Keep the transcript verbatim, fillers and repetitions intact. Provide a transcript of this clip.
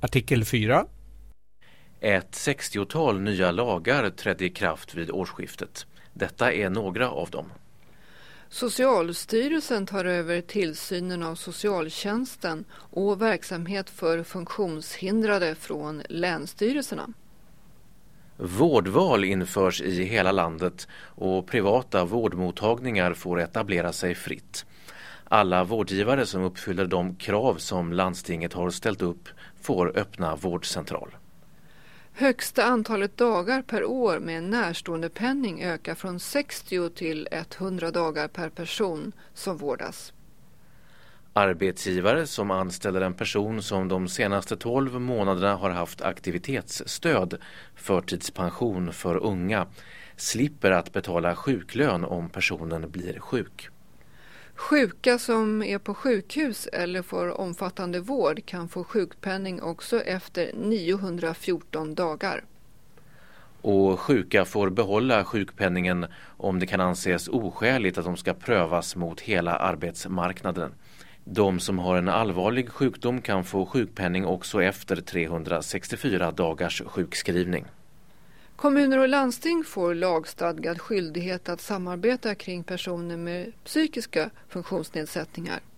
Artikel fyra. Ett sextiotal nya lagar trädde i kraft vid årsskiftet. Detta är några av dem. Socialstyrelsen tar över tillsynen av socialtjänsten och verksamhet för funktionshindrade från länsstyrelserna. Vårdval införs i hela landet och privata vårdmottagningar får etablera sig fritt. Alla vårdgivare som uppfyller de krav som landstinget har ställt upp får öppna vårdcentral. Högsta antalet dagar per år med närståendepenning ökar från sextio till hundra dagar per person som vårdas. Arbetsgivare som anställer en person som de senaste tolv månaderna har haft aktivitetsstöd, förtidspension för unga, slipper att betala sjuklön om personen blir sjuk. Sjuka som är på sjukhus eller får omfattande vård kan få sjukpenning också efter niohundrafjorton dagar. Och sjuka får behålla sjukpenningen om det kan anses oskäligt att de ska prövas mot hela arbetsmarknaden. De som har en allvarlig sjukdom kan få sjukpenning också efter trehundrasextiofyra dagars sjukskrivning. Kommuner och landsting får lagstadgad skyldighet att samarbeta kring personer med psykiska funktionsnedsättningar.